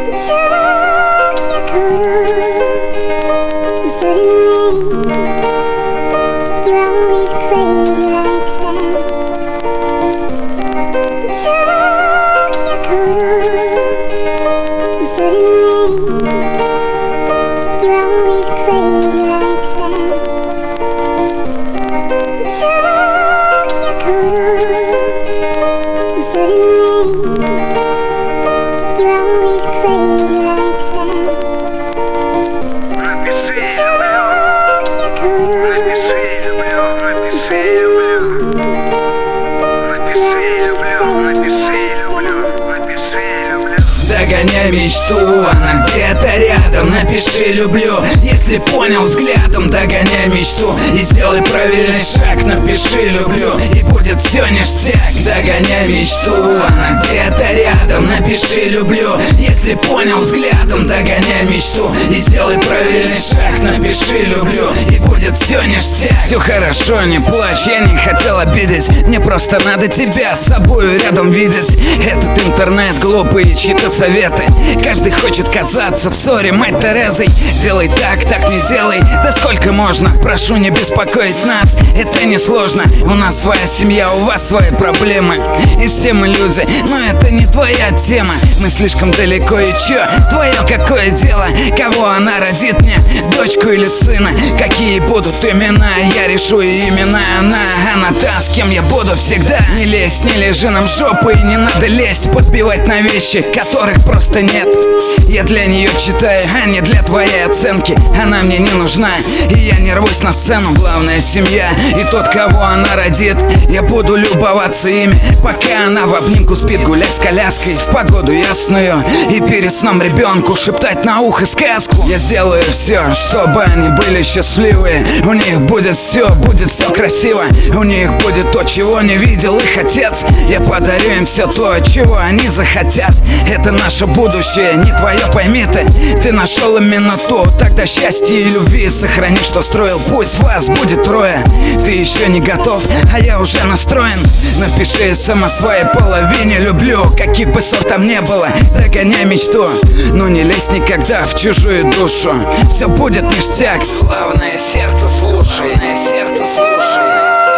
Догоняй мечту, она где-то рядом. Напиши «люблю», если понял взглядом. Догоняй мечту и сделай правильный шаг. Напиши «люблю», и будет все ништяк. Догоняй мечту, она где-то рядом. Напиши «люблю», если понял взглядом. Догоняй мечту и сделай правильный шаг. Напиши «люблю», и будет все ништяк. Все хорошо, не плачь, я не хотел обидеть. Мне просто надо тебя с собой рядом видеть. Этот интернет глупый, чьи-то советы. Каждый хочет казаться в ссоре мать Терезой. Делай так, так не делай, да сколько можно. Прошу не беспокоить нас, это не сложно. У нас своя семья, у вас свои проблемы. И все мы люди, но это не твоя тема. Мы слишком далеко, и чё, твое какое дело? Кого она родит мне, дочку или сына? Какие будут имена, я решу, и именно она та, с кем я буду всегда. Не лезь, не лежи нам в жопу, и не надо лезть, подбивать на вещи, которых просто нет. Я для нее читаю, а не для твоей оценки. Она мне не нужна, и я не рвусь на сцену. Главная семья и тот, кого она родит. Я буду любоваться ими, пока она в обнимку спит. Гулять с коляской в погоду ясную, и перед сном ребенку шептать на ухо сказку. Я сделаю все, чтобы они были счастливы. У них будет все красиво. У них будет то, чего не видел их отец. Я подарю им все то, чего они захотят. Это наше будущее, не твое, пойми ты. Ты нашел именно то, тогда счастье и любви сохрани, что строил. Пусть вас будет трое. Ты еще не готов, а я уже настроен. Напиши сама своей половине «люблю», каких бы ссор там не было. Догоняй мечту, но не лезь никогда в чужую душу. Все будет ништяк. Главное, сердце слушай, сердце слушай.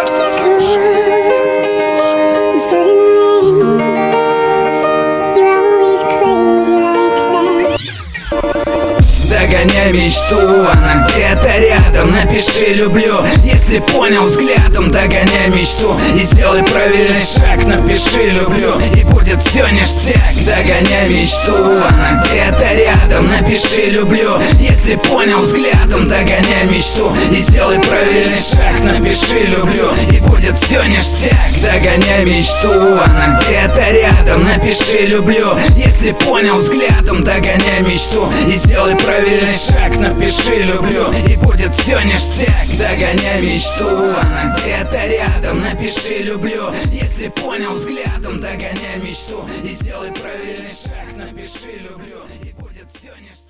Догоняй мечту, она где-то рядом. Напиши «люблю», если понял взглядом. Догоняй мечту и сделай правильный шаг. Напиши «люблю», и будет все ништяк. Догоняй мечту, она где-то рядом. Напиши «люблю», если понял взглядом. Догоняй мечту и сделай правильный шаг. Напиши «люблю», и будет все ништяк. Догоняй мечту, она где-то рядом. Напиши «люблю», если понял взглядом. Догоняй мечту и сделай правильный шаг. Напиши «люблю», и будет все ништяк. Догоняй мечту, она где-то рядом. Напиши «люблю», если понял взглядом. Догоняй мечту и сделай правильный шаг. Напиши «люблю», и будет все ништяк.